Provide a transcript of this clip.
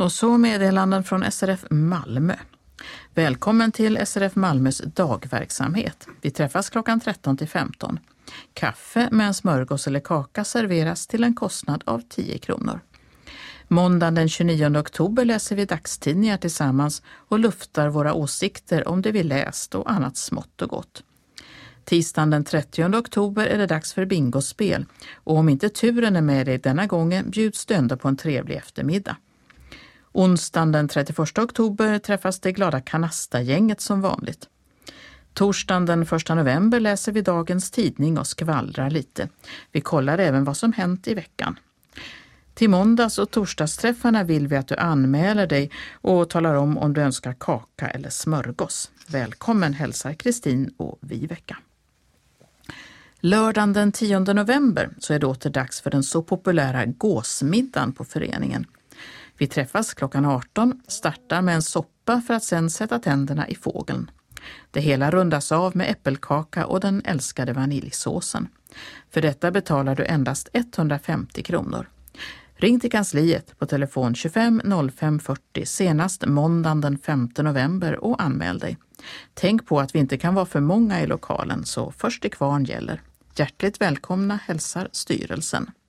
Och så meddelanden från SRF Malmö. Välkommen till SRF Malmös dagverksamhet. Vi träffas klockan 13 till 15. Kaffe med en smörgås eller kaka serveras till en kostnad av 10 kronor. Måndagen den 29 oktober läser vi dagstidningar tillsammans och luftar våra åsikter om det vi läst och annat smått och gott. Tisdagen den 30 oktober är det dags för bingospel och om inte turen är med dig denna gången bjuds du ändå på en trevlig eftermiddag. Onsdagen den 31 oktober träffas det glada Kanasta-gänget som vanligt. Torsdagen den 1 november läser vi dagens tidning och skvallrar lite. Vi kollar även vad som hänt i veckan. Till måndags- och torsdagsträffarna vill vi att du anmäler dig och talar om du önskar kaka eller smörgås. Välkommen hälsar Kristin och Viveka. Lördagen den 10 november så är det åter dags för den så populära gåsmiddagen på föreningen. Vi träffas klockan 18, startar med en soppa för att sedan sätta tänderna i fågeln. Det hela rundas av med äppelkaka och den älskade vaniljsåsen. För detta betalar du endast 150 kronor. Ring till kansliet på telefon 25 05 40 senast måndagen den 5 november och anmäl dig. Tänk på att vi inte kan vara för många i lokalen så först till kvarn gäller. Hjärtligt välkomna hälsar styrelsen.